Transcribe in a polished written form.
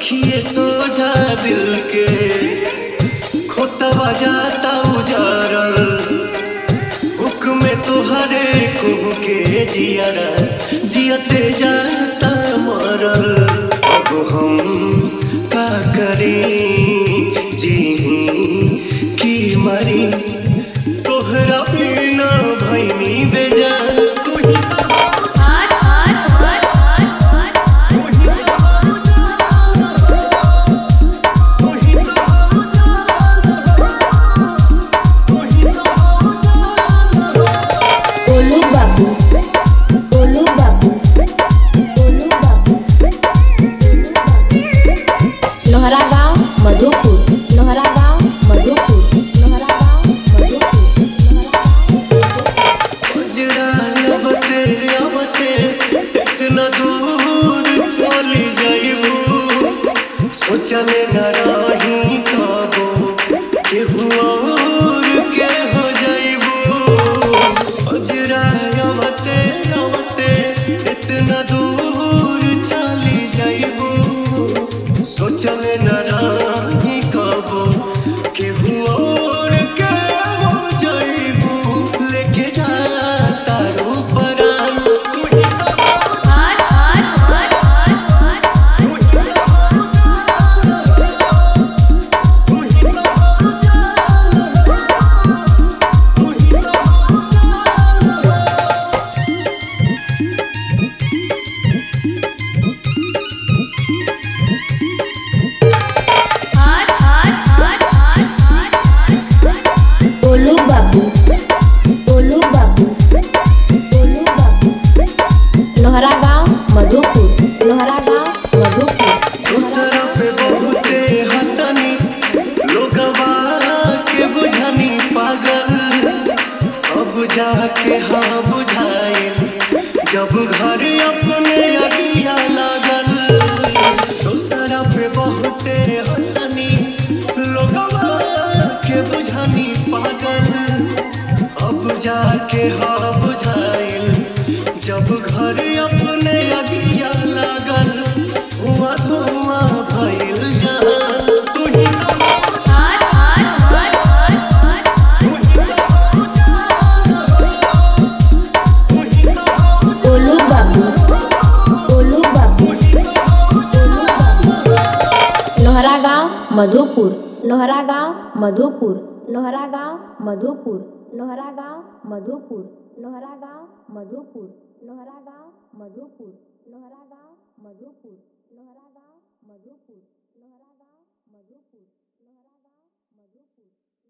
अखिए सोझा दिल के खोतवा जाता उजारल हुक्म तुहरे कुह के जियारा जियते जाता मरल। अब हम का करी जी की मरी तोहरा बिना भैनी बेजान तू ही चले न रही कबो केहू और के हो जाइबू। अजरा अवते अवते इतना दूर चली जाइबू। सोचले न रही कबो केहू और के हो जाइबू। लेके जाता रू परान तू ही दूसरा पे बहुते हंसनी लोगवा के बुझनी पागल। अब जाके हाँ बुझाइल जब घर अपने अगिया लागल। दूसरा पे बहुते हंसनी लोगवा के बुझनी पागल। अब जाके हाँ बुझाइल जब घर अपने अगिया लागल। धुआं धुआं भइल जहां तू ही मधुपुर लोहरा गांव मधुपुर लोहरा गांव मधुपुर लोहरा गांव मधुपुर लोहरा गांव मधुपुर लोहरा गांव मधुपुर लोहरा गांव मधुपुर लोहरा गांव मधुपुर लोहरा गांव मधुपुर लोहरा गांव मधुपुर।